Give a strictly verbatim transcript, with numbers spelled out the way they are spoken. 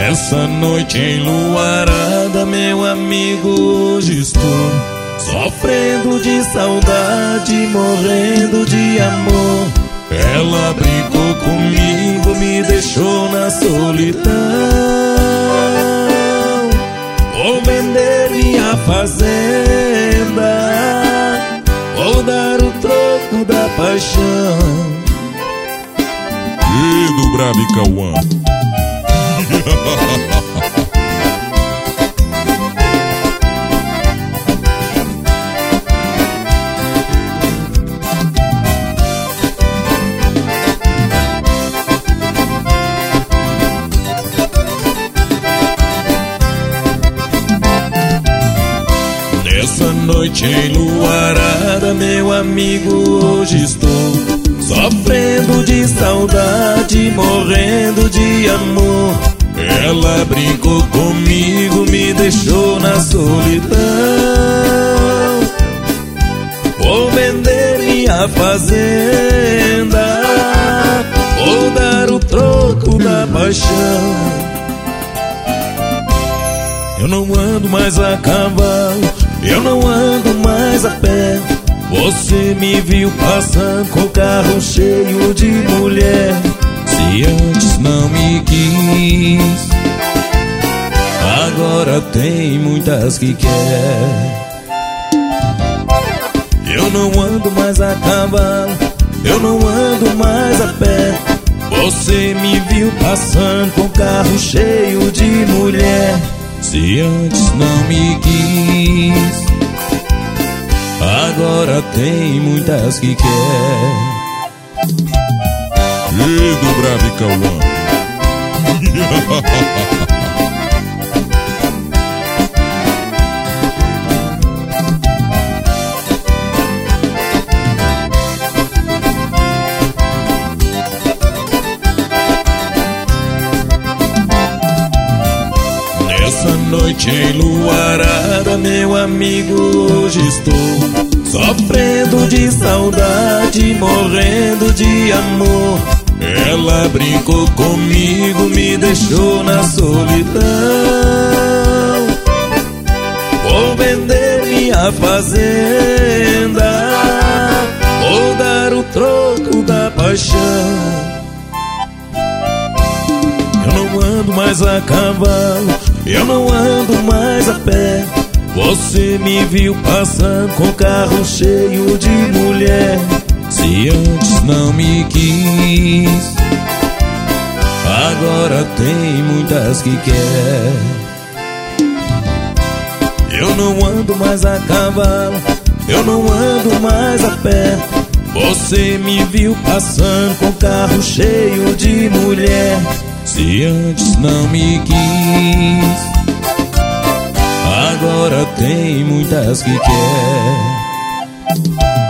Nessa noite enluarada, meu amigo, hoje estou sofrendo de saudade, morrendo de amor. Ela brincou comigo, me deixou na solidão. Vou vender minha fazenda, vou dar o troco da paixão. E do Brabo e Cauã. Nessa noite enluarada, meu amigo, hoje estou sofrendo de saudade, morrendo de amor. Ela brincou comigo, me deixou na solidão. Vou vender minha fazenda, vou dar o troco da paixão. Eu não ando mais a cavalo, eu não ando mais a pé. Você me viu passando com o carro cheio de mulher. Se antes não me quis, agora tem muitas que quer. Eu não ando mais a cavalo, eu não ando mais a pé. Você me viu passando com o carro cheio de mulher. Se antes não me quis, agora tem muitas que quer. E do Brabo e Cauã. Nessa noite enluarada, meu amigo, hoje estou sofrendo de saudade, morrendo de amor. Ela brincou comigo, me deixou na solidão. Vou vender minha fazenda, vou dar o troco da paixão. Eu não ando mais a cavalo, eu não ando mais a pé. Você me viu passando com o carro cheio de mulher. Se antes não me quis, agora tem muitas que quer. Eu não ando mais a cavalo, eu não ando mais a pé. Você me viu passando com o carro cheio de mulher. Se antes não me quis, agora tem muitas que quer.